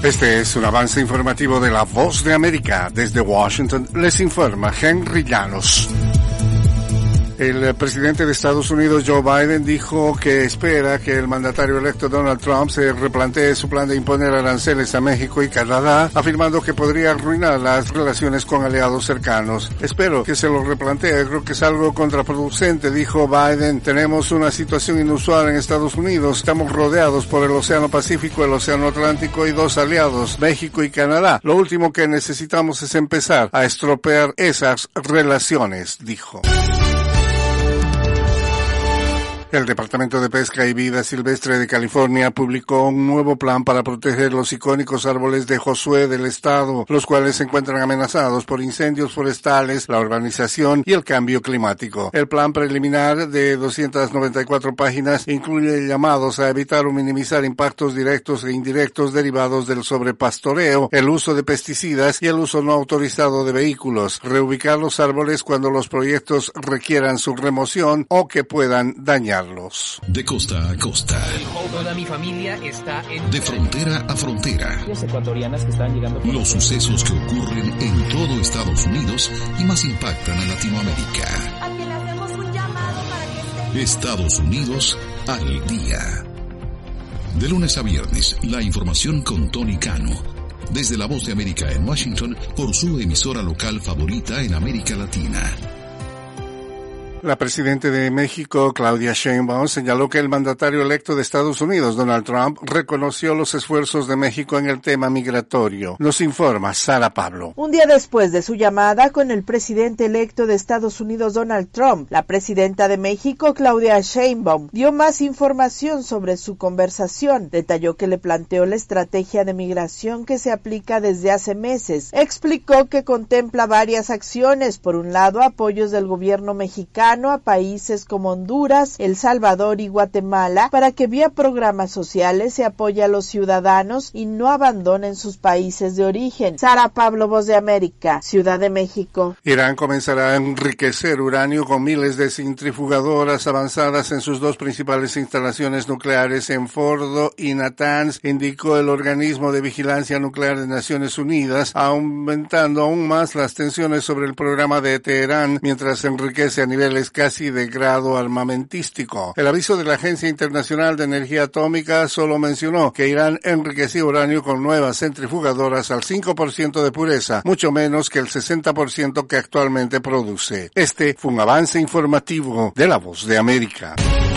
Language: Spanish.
Este es un avance informativo de La Voz de América. Desde Washington les informa Henry Llanos. El presidente de Estados Unidos, Joe Biden, dijo que espera que el mandatario electo Donald Trump se replantee su plan de imponer aranceles a México y Canadá, afirmando que podría arruinar las relaciones con aliados cercanos. Espero que se lo replantee, creo que es algo contraproducente, dijo Biden. Tenemos una situación inusual en Estados Unidos, estamos rodeados por el Océano Pacífico, el Océano Atlántico y dos aliados, México y Canadá. Lo último que necesitamos es empezar a estropear esas relaciones, dijo. El Departamento de Pesca y Vida Silvestre de California publicó un nuevo plan para proteger los icónicos árboles de Josué del estado, los cuales se encuentran amenazados por incendios forestales, la urbanización y el cambio climático. El plan preliminar de 294 páginas incluye llamados a evitar o minimizar impactos directos e indirectos derivados del sobrepastoreo, el uso de pesticidas y el uso no autorizado de vehículos, reubicar los árboles cuando los proyectos requieran su remoción o que puedan dañar. De costa a costa. Toda mi familia está en... De frontera a frontera. Los ecuatorianas que están llegando... Los sucesos que ocurren en todo Estados Unidos y más impactan a Latinoamérica. A que le hacemos un llamado para que esté... Estados Unidos al día. De lunes a viernes, la información con Tony Cano. Desde La Voz de América en Washington, por su emisora local favorita en América Latina. La presidenta de México, Claudia Sheinbaum, señaló que el mandatario electo de Estados Unidos, Donald Trump, reconoció los esfuerzos de México en el tema migratorio. Nos informa Sara Pablo. Un día después de su llamada con el presidente electo de Estados Unidos, Donald Trump, la presidenta de México, Claudia Sheinbaum, dio más información sobre su conversación. Detalló que le planteó la estrategia de migración que se aplica desde hace meses. Explicó que contempla varias acciones. Por un lado, apoyos del gobierno mexicano a países como Honduras, El Salvador y Guatemala para que vía programas sociales se apoye a los ciudadanos y no abandonen sus países de origen. Sara Pablo, Voz de América, Ciudad de México. Irán comenzará a enriquecer uranio con miles de centrifugadoras avanzadas en sus dos principales instalaciones nucleares en Fordo y Natanz, indicó el organismo de vigilancia nuclear de Naciones Unidas, aumentando aún más las tensiones sobre el programa de Teherán mientras se enriquece a niveles casi de grado armamentístico. El aviso de la Agencia Internacional de Energía Atómica solo mencionó que Irán enriqueció uranio con nuevas centrifugadoras al 5% de pureza, mucho menos que el 60% que actualmente produce. Este fue un avance informativo de La Voz de América.